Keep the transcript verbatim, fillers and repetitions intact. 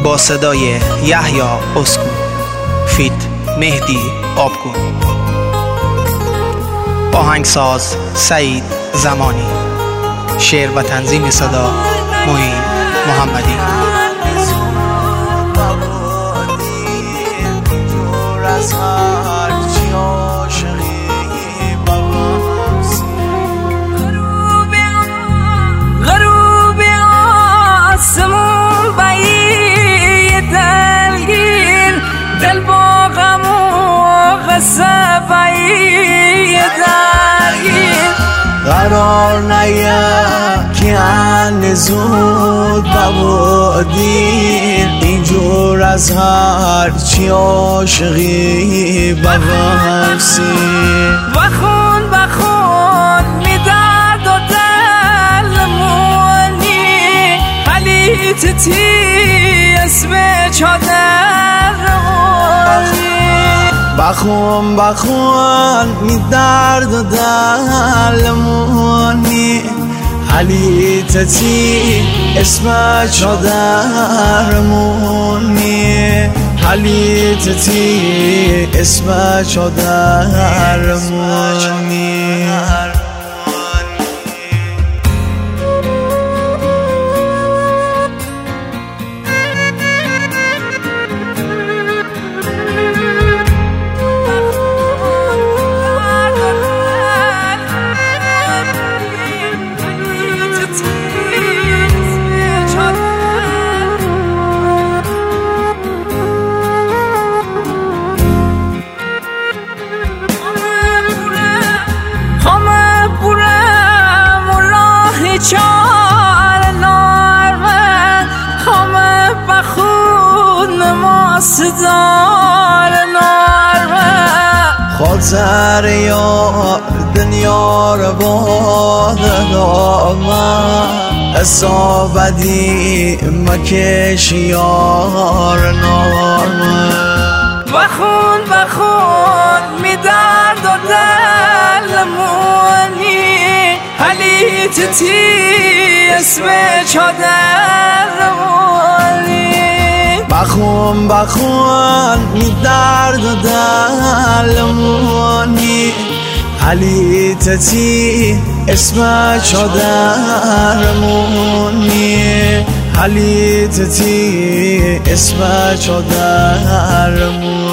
با صدای یحیی اسکو فیت مهدی آبگون، آهنگساز سعید زمانی، شعر و تنظیم صدا معین محمدی. قرار نیا که ان زود بودیم اینجور از هر چی عاشقی بغمسیم بخون بخون می درد و دلمونی حلیتتی اسم چادر روانی بخون بخون می درد و دلمونی حلیتتی اسم چادرمونی حلیتتی اسم چادرمونی. چار نارمن همه بخون ماستدار نارمن خاطر یار دنیا رو باد دامن اصابدی مکش یار نارمن بخون بخون می درد و دلمونی حلیتتی اسم چادرمونی بخون بخون می درد و دلمونی حلیتتی اسم چادرمونی حلیتتی اسم چادرمونی.